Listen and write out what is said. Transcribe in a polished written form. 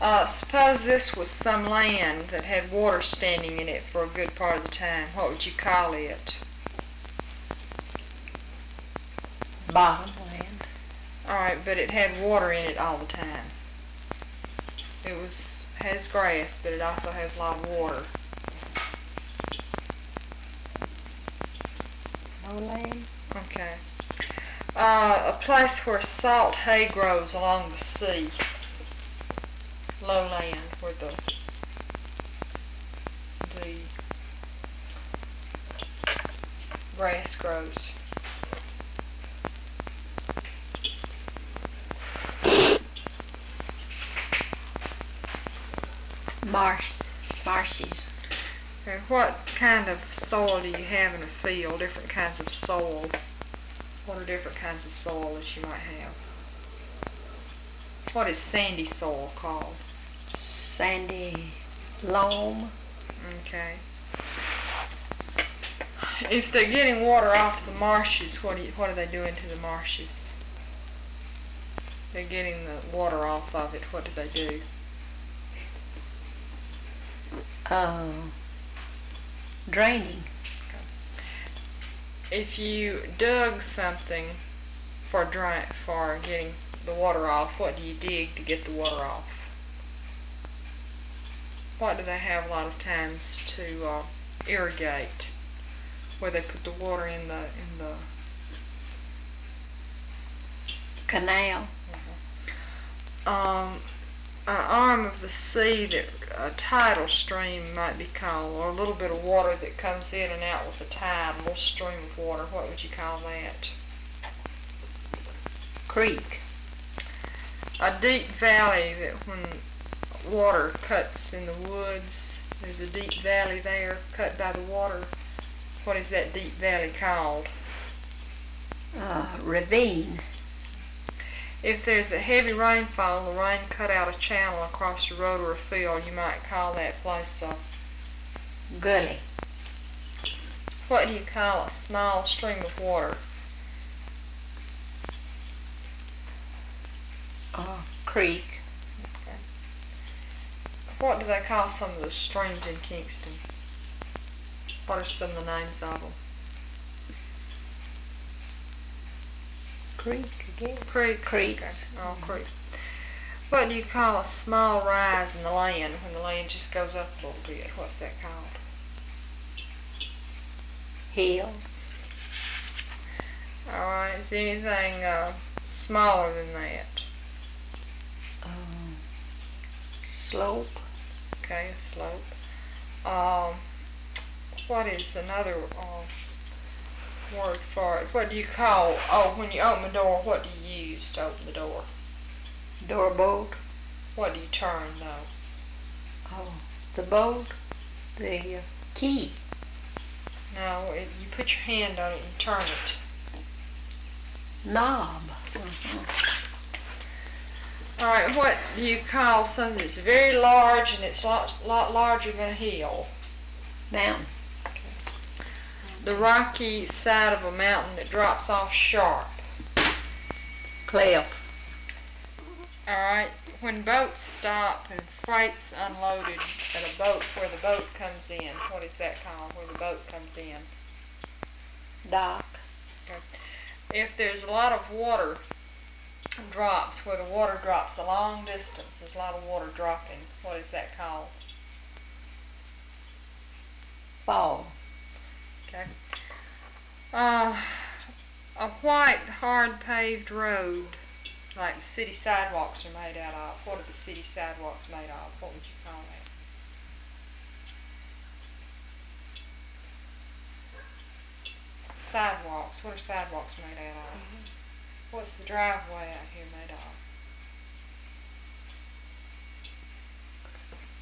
Suppose this was some land that had water standing in it for a good part of the time. What would you call it? Bottomland. Alright, but it had water in it all the time. It has grass, but it also has a lot of water. Lowland. Okay. A place where salt hay grows along the sea. Lowland, where the grass grows. Marshes. Okay, what kind of soil do you have in a field? Different kinds of soil. What are different kinds of soil that you might have? What is sandy soil called? Sandy loam. Okay. If they're getting water off the marshes, what are they doing to the marshes? They're getting the water off of it. What do they do? Draining. If you dug something for getting the water off, what do you dig to get the water off? What do they have a lot of times to irrigate? Where they put the water in the canal. An arm of the sea that a tidal stream might be called, or a little bit of water that comes in and out with the tide, a little stream of water. What would you call that? Creek. A deep valley that when water cuts in the woods, there's a deep valley there cut by the water. What is that deep valley called? Ravine. If there's a heavy rainfall and the rain cut out a channel across a road or a field, you might call that place a gully. What do you call a small stream of water? Creek. Okay. What do they call some of the streams in Kingston? What are some of the names of them? Creek again. Creeks. Creeks. Okay. Oh, creeks. What do you call a small rise in the land when the land just goes up a little bit? What's that called? Hill. Alright, is anything smaller than that? Slope. Okay, a slope. What is another word for it? What do you call, when you open the door, what do you use to open the door? Door bolt. What do you turn though? The bolt. The key. No, you put your hand on it and turn it. Knob. Alright, what do you call something that's very large and it's a lot larger than a hill? Mountain. The rocky side of a mountain that drops off sharp. Cliff. Alright, when boats stop and freight's unloaded at a boat where the boat comes in, what is that called, where the boat comes in? Dock. Okay. If there's a lot of water drops, where the water drops a long distance, there's a lot of water dropping, what is that called? Fall. Okay. A white, hard paved road, like city sidewalks are made out of. What are the city sidewalks made of? What would you call that? Sidewalks. What are sidewalks made out of? What's the driveway out here made of?